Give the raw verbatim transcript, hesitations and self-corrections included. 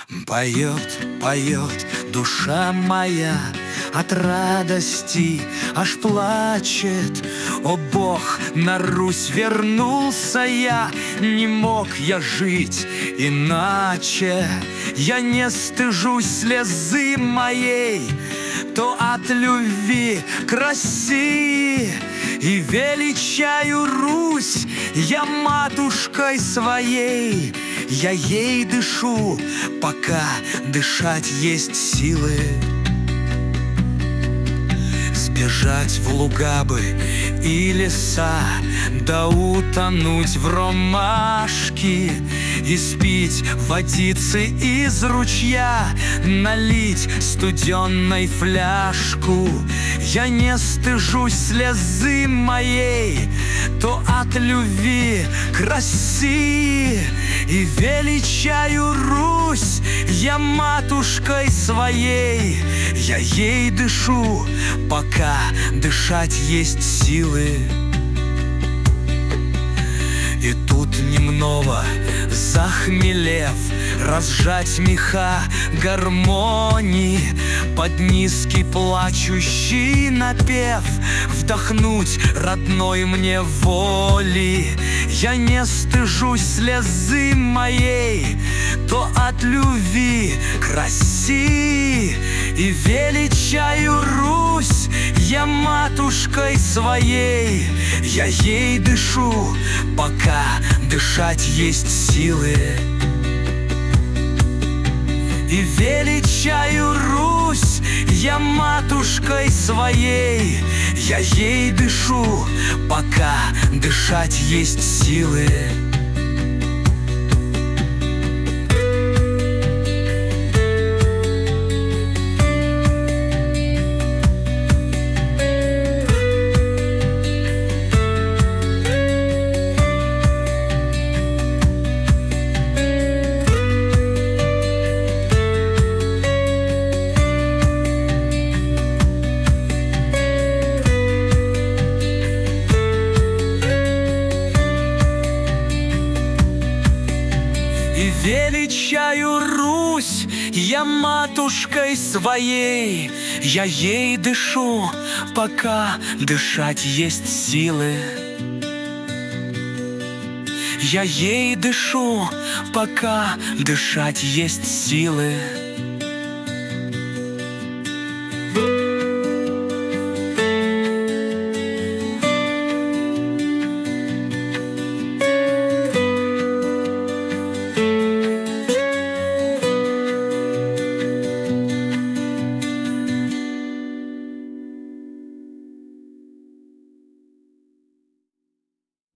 Поет, поет душа моя, от радости аж плачет. О Бог, на Русь вернулся я, не мог я жить иначе. Я не стыжусь слезы моей, то от любви к России, и величаю Русь я матушкой своей. Я ей дышу, пока дышать есть силы. Сбежать в луга бы и леса, да утонуть в ромашке, и спить водицы из ручья, налить студенной фляжку. Я не стыжусь слезы моей, то от любви к России, и величаю Русь я матушкой своей. Я ей дышу, пока дышать есть силы. И тут немного захмелев, разжать меха гармонии, под низкий плачущий напев вдохнуть родной мне воли. Я не стыжусь слезы моей, то от любви к России, и величаю Русь я матушкой своей. Я ей дышу, пока дышать есть силы. И величаю Русь я матушкой своей. Я ей дышу, пока дышать есть силы. И величаю Русь я матушкой своей. Я ей дышу, пока дышать есть силы. Я ей дышу, пока дышать есть силы.